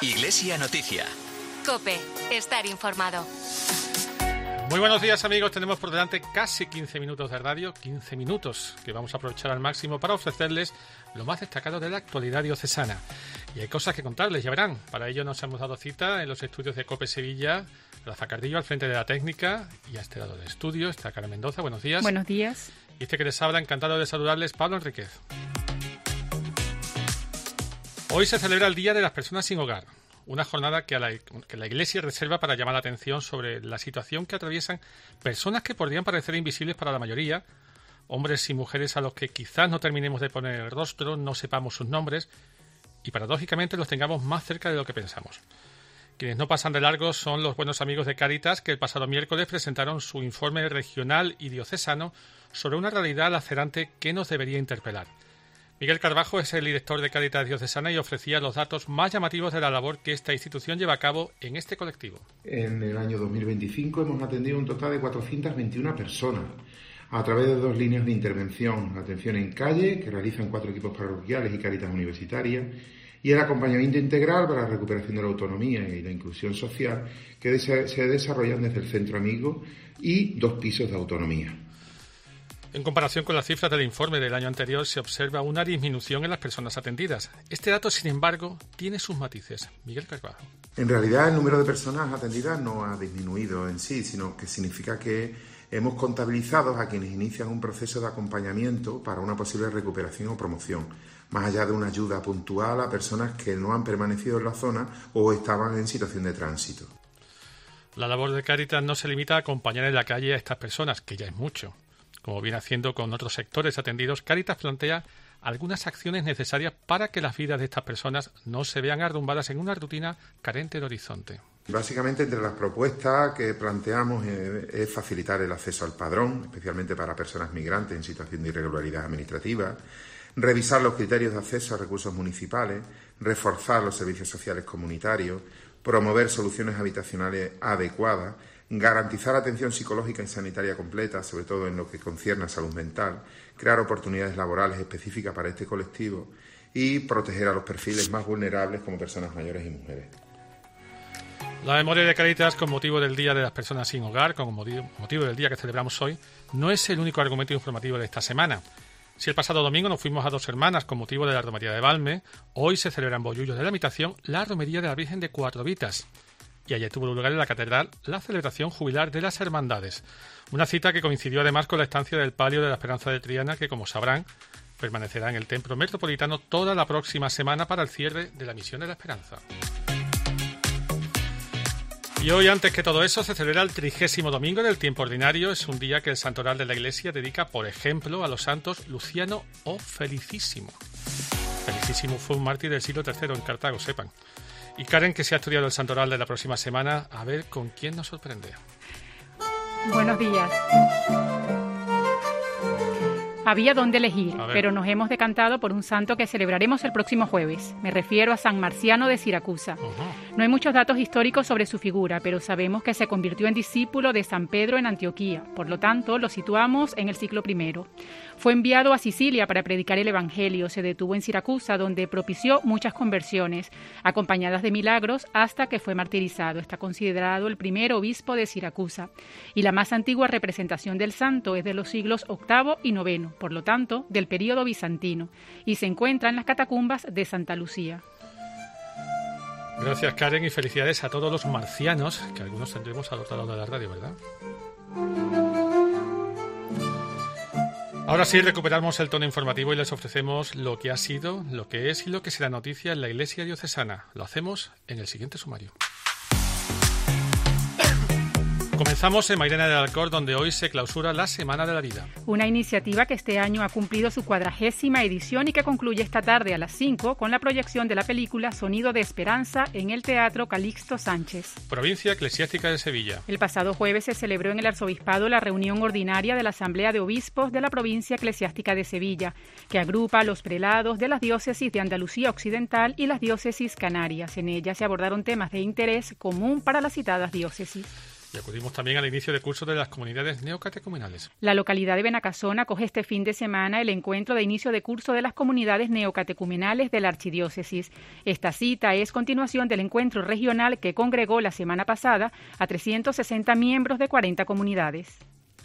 Iglesia Noticia. COPE. Estar informado. Muy buenos días, amigos. Tenemos por delante casi 15 minutos de radio, 15 minutos que vamos a aprovechar al máximo para ofrecerles lo más destacado de la actualidad diocesana. Y hay cosas que contarles, ya verán. Para ello nos hemos dado cita en los estudios de COPE Sevilla, Rafa Cardillo al frente de la técnica, y a este lado del estudio está Karen Mendoza. Buenos días. Buenos días. Y este que les habla, encantado de saludarles, Pablo Enríquez. Hoy se celebra el Día de las Personas sin Hogar, una jornada que la Iglesia reserva para llamar la atención sobre la situación que atraviesan personas que podrían parecer invisibles para la mayoría, hombres y mujeres a los que quizás no terminemos de poner el rostro, no sepamos sus nombres y paradójicamente los tengamos más cerca de lo que pensamos. Quienes no pasan de largo son los buenos amigos de Cáritas, que el pasado miércoles presentaron su informe regional y diocesano sobre una realidad lacerante que nos debería interpelar. Miguel Carbajo es el director de Cáritas Diocesana y ofrecía los datos más llamativos de la labor que esta institución lleva a cabo en este colectivo. En el año 2025 hemos atendido un total de 421 personas a través de 2 líneas de intervención: la atención en calle, que realizan 4 equipos parroquiales y Cáritas Universitaria, y el acompañamiento integral para la recuperación de la autonomía y la inclusión social, que se desarrollan desde el Centro Amigo y 2 pisos de autonomía. En comparación con las cifras del informe del año anterior, se observa una disminución en las personas atendidas. Este dato, sin embargo, tiene sus matices. Miguel Carbajo. En realidad, el número de personas atendidas no ha disminuido en sí, sino que significa que hemos contabilizado a quienes inician un proceso de acompañamiento para una posible recuperación o promoción, más allá de una ayuda puntual a personas que no han permanecido en la zona o estaban en situación de tránsito. La labor de Cáritas no se limita a acompañar en la calle a estas personas, que ya es mucho. Como viene haciendo con otros sectores atendidos, Cáritas plantea algunas acciones necesarias para que las vidas de estas personas no se vean arrumbadas en una rutina carente de horizonte. Básicamente, entre las propuestas que planteamos es facilitar el acceso al padrón, especialmente para personas migrantes en situación de irregularidad administrativa, revisar los criterios de acceso a recursos municipales, reforzar los servicios sociales comunitarios, promover soluciones habitacionales adecuadas, garantizar atención psicológica y sanitaria completa, sobre todo en lo que concierne a salud mental, crear oportunidades laborales específicas para este colectivo y proteger a los perfiles más vulnerables como personas mayores y mujeres. La memoria de Cáritas con motivo del Día de las Personas sin Hogar, con motivo del día que celebramos hoy, no es el único argumento informativo de esta semana. Si el pasado domingo nos fuimos a Dos Hermanas con motivo de la romería de Valme, hoy se celebra en Bollullos de la Imitación la romería de la Virgen de Cuatro Vitas. Y ayer tuvo lugar en la catedral la celebración jubilar de las hermandades. Una cita que coincidió además con la estancia del palio de la Esperanza de Triana, que, como sabrán, permanecerá en el templo metropolitano toda la próxima semana para el cierre de la Misión de la Esperanza. Y hoy, antes que todo eso, se celebra el 30º domingo del tiempo ordinario. Es un día que el santoral de la Iglesia dedica, por ejemplo, a los santos Luciano o Felicísimo. Felicísimo fue un mártir del siglo III en Cartago, sepan. Y Karen, que se ha estudiado el santoral de la próxima semana, a ver con quién nos sorprende. Buenos días. Había dónde elegir, pero nos hemos decantado por un santo que celebraremos el próximo jueves. Me refiero a San Marciano de Siracusa. No hay muchos datos históricos sobre su figura, pero sabemos que se convirtió en discípulo de San Pedro en Antioquía. Por lo tanto, lo situamos en el siglo I. Fue enviado a Sicilia para predicar el Evangelio. Se detuvo en Siracusa, donde propició muchas conversiones, acompañadas de milagros, hasta que fue martirizado. Está considerado el primer obispo de Siracusa. Y la más antigua representación del santo es de los siglos VIII y IX. Por lo tanto, del período bizantino, y se encuentra en las catacumbas de Santa Lucía. Gracias, Karen, y felicidades a todos los marcianos, que algunos tendremos al otro lado de la radio, ¿verdad? Ahora sí, recuperamos el tono informativo y les ofrecemos lo que ha sido, lo que es y lo que será noticia en la Iglesia Diocesana. Lo hacemos en el siguiente sumario. Comenzamos en Mairena del Alcor, donde hoy se clausura la Semana de la Vida. Una iniciativa que este año ha cumplido su 40ª edición y que concluye esta tarde a las 5 con la proyección de la película Sonido de Esperanza en el Teatro Calixto Sánchez. Provincia Eclesiástica de Sevilla. El pasado jueves se celebró en el Arzobispado la reunión ordinaria de la Asamblea de Obispos de la Provincia Eclesiástica de Sevilla, que agrupa a los prelados de las diócesis de Andalucía Occidental y las diócesis canarias. En ella se abordaron temas de interés común para las citadas diócesis. Y acudimos también al inicio de curso de las comunidades neocatecumenales. La localidad de Benacasona acoge este fin de semana el encuentro de inicio de curso de las comunidades neocatecumenales de la Archidiócesis. Esta cita es continuación del encuentro regional que congregó la semana pasada a 360 miembros de 40 comunidades.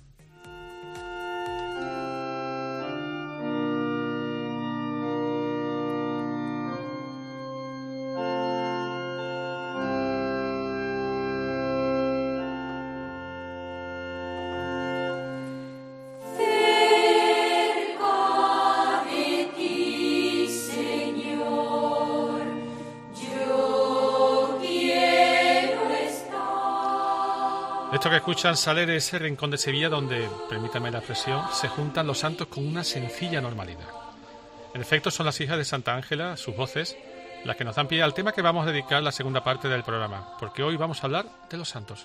Esto que escuchan sale de ese rincón de Sevilla donde, permítame la expresión, se juntan los santos con una sencilla normalidad. En efecto, son las hijas de Santa Ángela, sus voces, las que nos dan pie al tema que vamos a dedicar la segunda parte del programa, porque hoy vamos a hablar de los santos.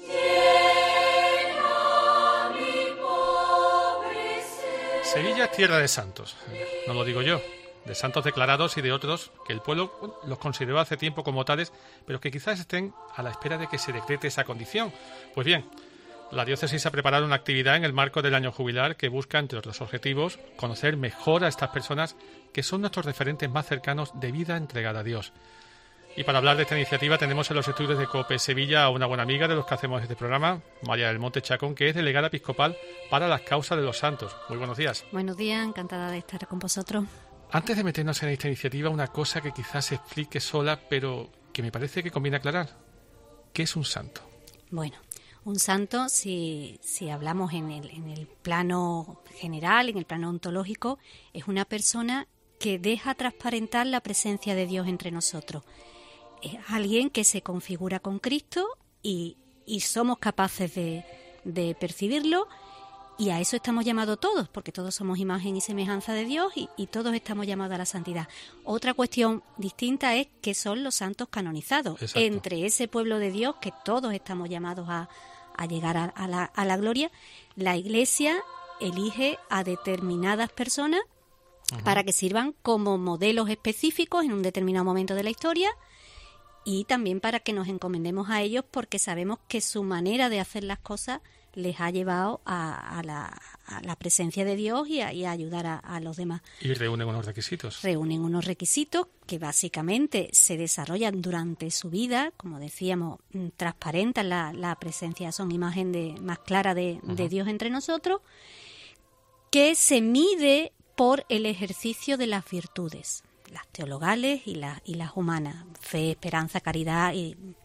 Sevilla es tierra de santos, no lo digo yo, de santos declarados y de otros que el pueblo los consideró hace tiempo como tales, pero que quizás estén a la espera de que se decrete esa condición. Pues bien, la diócesis ha preparado una actividad en el marco del año jubilar que busca, entre otros objetivos, conocer mejor a estas personas que son nuestros referentes más cercanos de vida entregada a Dios. Y para hablar de esta iniciativa tenemos en los estudios de COPE Sevilla a una buena amiga de los que hacemos este programa, María del Monte Chacón, que es delegada episcopal para las causas de los santos. Muy buenos días. Buenos días, encantada de estar con vosotros. Antes de meternos en esta iniciativa, una cosa que quizás se explique sola, pero que me parece que conviene aclarar. ¿Qué es un santo? Bueno, un santo, si hablamos en el plano general, en el plano ontológico, es una persona que deja transparentar la presencia de Dios entre nosotros. Es alguien que se configura con Cristo y somos capaces de percibirlo. Y a eso estamos llamados todos, porque todos somos imagen y semejanza de Dios y todos estamos llamados a la santidad. Otra cuestión distinta es que son los santos canonizados. Exacto. Entre ese pueblo de Dios, que todos estamos llamados a llegar a la gloria, la Iglesia elige a determinadas personas para que sirvan como modelos específicos en un determinado momento de la historia y también para que nos encomendemos a ellos porque sabemos que su manera de hacer las cosas les ha llevado a la presencia de Dios y a ayudar a los demás. Y reúnen unos requisitos. Reúnen unos requisitos que básicamente se desarrollan durante su vida, como decíamos, transparentan la presencia, son imagen más clara de Dios entre nosotros, que se mide por el ejercicio de las virtudes, las teologales y las humanas, fe, esperanza, caridad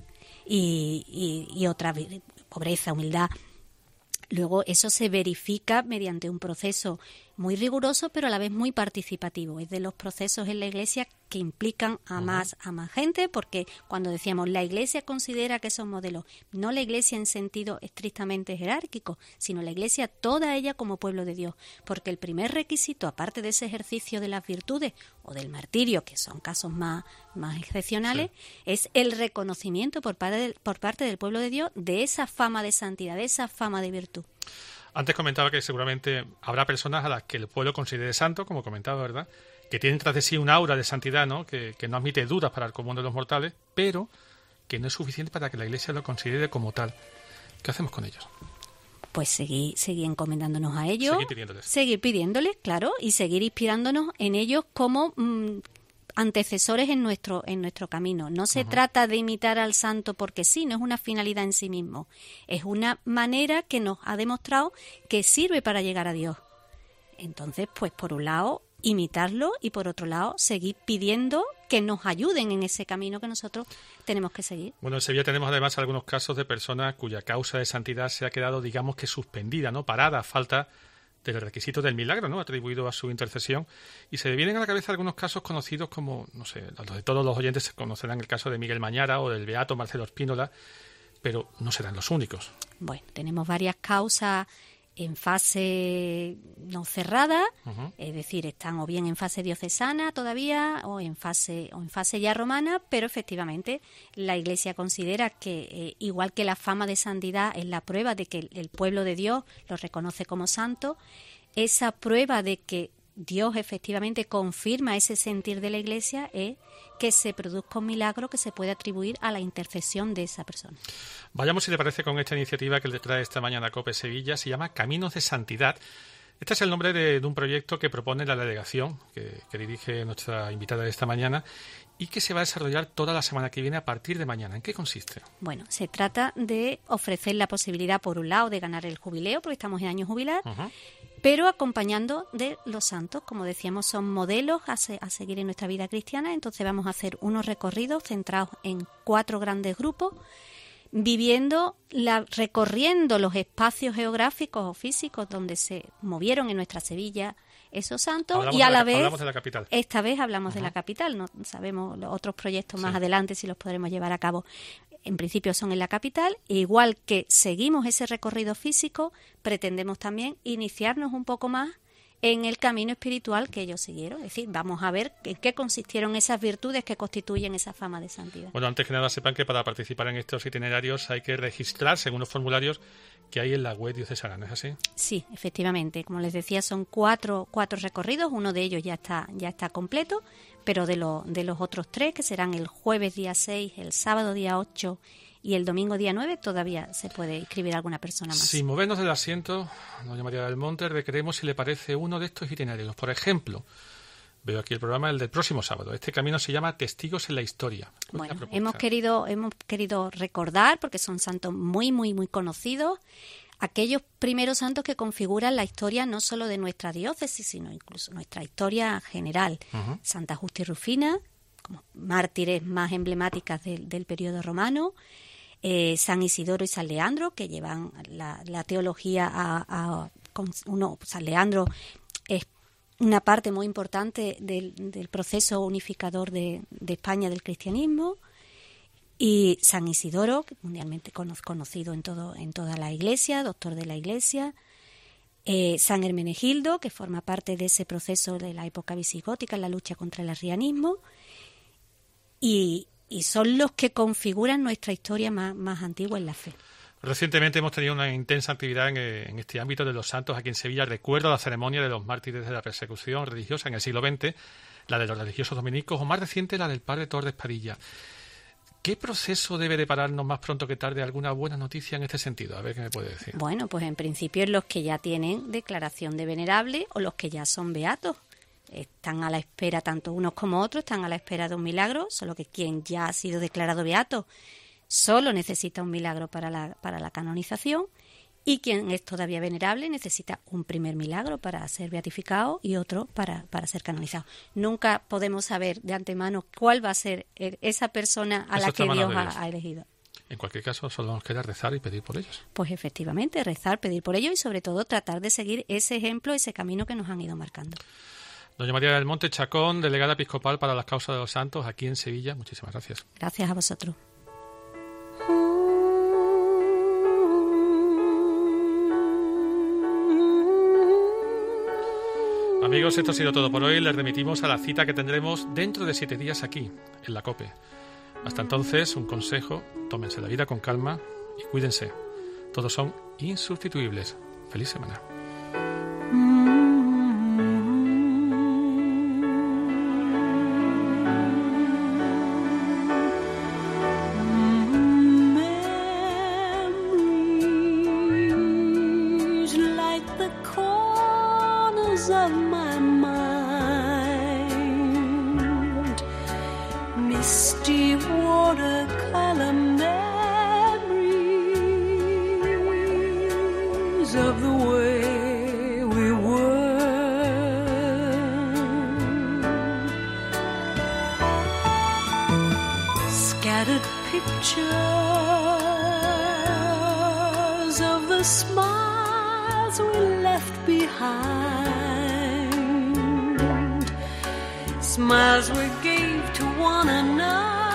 y otras, pobreza, humildad. Luego eso se verifica mediante un proceso muy riguroso, pero a la vez muy participativo. Es de los procesos en la Iglesia que implican a más gente, porque cuando decíamos la Iglesia considera que son modelos, no la Iglesia en sentido estrictamente jerárquico, sino la Iglesia toda ella como pueblo de Dios. Porque el primer requisito, aparte de ese ejercicio de las virtudes o del martirio, que son casos más excepcionales, es el reconocimiento por parte del pueblo de Dios de esa fama de santidad, de esa fama de virtud. Antes comentaba que seguramente habrá personas a las que el pueblo considere santo, como comentaba, ¿verdad?, que tienen tras de sí un aura de santidad, ¿no?, que no admite dudas para el común de los mortales, pero que no es suficiente para que la Iglesia lo considere como tal. ¿Qué hacemos con ellos? Pues seguir encomendándonos a ellos, seguir pidiéndoles, claro, y seguir inspirándonos en ellos como antecesores en nuestro camino. No se trata de imitar al santo porque sí, no es una finalidad en sí mismo. Es una manera que nos ha demostrado que sirve para llegar a Dios. Entonces, pues por un lado, imitarlo y por otro lado, seguir pidiendo que nos ayuden en ese camino que nosotros tenemos que seguir. Bueno, en Sevilla tenemos además algunos casos de personas cuya causa de santidad se ha quedado, digamos que suspendida, ¿no?, parada, a falta del requisito del milagro, ¿no?, atribuido a su intercesión. Y se me vienen a la cabeza algunos casos conocidos como, no sé, los de todos los oyentes se conocerán el caso de Miguel Mañara o del beato Marcelo Spínola, pero no serán los únicos. Bueno, tenemos varias causas en fase no cerrada, es decir, están o bien en fase diocesana todavía o en fase ya romana, pero efectivamente la Iglesia considera que igual que la fama de santidad es la prueba de que el pueblo de Dios lo reconoce como santo, esa prueba de que Dios efectivamente confirma ese sentir de la Iglesia, es que se produzca un milagro que se puede atribuir a la intercesión de esa persona. Vayamos, si te parece, con esta iniciativa que le trae esta mañana COPE Sevilla. Se llama Caminos de Santidad. Este es el nombre de un proyecto que propone la delegación que dirige nuestra invitada de esta mañana y que se va a desarrollar toda la semana que viene a partir de mañana. ¿En qué consiste? Bueno, se trata de ofrecer la posibilidad, por un lado, de ganar el jubileo, porque estamos en año jubilar, pero acompañando de los santos. Como decíamos, son modelos a seguir en nuestra vida cristiana. Entonces vamos a hacer unos recorridos centrados en 4 grandes grupos, recorriendo los espacios geográficos o físicos donde se movieron en nuestra Sevilla esos santos. Hablamos de la capital. Esta vez hablamos de la capital. No sabemos los otros proyectos más adelante si los podremos llevar a cabo. En principio son en la capital. Igual que seguimos ese recorrido físico, pretendemos también iniciarnos un poco más en el camino espiritual que ellos siguieron. Es decir, vamos a ver en qué consistieron esas virtudes que constituyen esa fama de santidad. Bueno, antes que nada sepan que para participar en estos itinerarios hay que registrarse en unos formularios que hay en la web diocesana, ¿no es así? Sí, efectivamente. Como les decía, son cuatro recorridos. Uno de ellos ya está completo, pero de los otros 3, que serán el jueves día 6, el sábado día 8 y el domingo día 9, todavía se puede inscribir alguna persona más. Sin movernos del asiento, doña María del Monte, requeremos si le parece uno de estos itinerarios. Por ejemplo, veo aquí el programa, el del próximo sábado. Este camino se llama Testigos en la Historia. Bueno, hemos querido recordar, porque son santos muy, muy, muy conocidos, aquellos primeros santos que configuran la historia no solo de nuestra diócesis, sino incluso nuestra historia general. Santa Justa y Rufina, como mártires más emblemáticas del periodo romano, San Isidoro y San Leandro, que llevan la teología San Leandro es una parte muy importante del proceso unificador de España del cristianismo, y San Isidoro, mundialmente conocido en toda la Iglesia, doctor de la Iglesia, San Hermenegildo, que forma parte de ese proceso de la época visigótica en la lucha contra el arrianismo, y son los que configuran nuestra historia más antigua en la fe. Recientemente hemos tenido una intensa actividad en este ámbito de los santos aquí en Sevilla. Recuerdo la ceremonia de los mártires de la persecución religiosa en el siglo XX, la de los religiosos dominicos, o más reciente la del padre Torres Padilla. ¿Qué proceso debe depararnos más pronto que tarde alguna buena noticia en este sentido? A ver qué me puede decir. Bueno, pues en principio los que ya tienen declaración de venerable o los que ya son beatos. Están a la espera, tanto unos como otros, están a la espera de un milagro, solo que quien ya ha sido declarado beato solo necesita un milagro para la canonización, y quien es todavía venerable necesita un primer milagro para ser beatificado y otro para ser canonizado. Nunca podemos saber de antemano cuál va a ser esa persona a la que Dios ha elegido. En cualquier caso, solo nos queda rezar y pedir por ellos. Pues efectivamente, rezar, pedir por ellos y sobre todo tratar de seguir ese ejemplo, ese camino que nos han ido marcando. Doña María del Monte Chacón, delegada episcopal para las causas de los santos aquí en Sevilla, muchísimas gracias. Gracias a vosotros. Amigos, esto ha sido todo por hoy. Les remitimos a la cita que tendremos dentro de 7 días aquí, en la COPE. Hasta entonces, un consejo: tómense la vida con calma y cuídense. Todos son insustituibles. Feliz semana. Of my mind, misty watercolor memories of the way we were, scattered pictures of the smiles we left behind, smiles we gave to one another.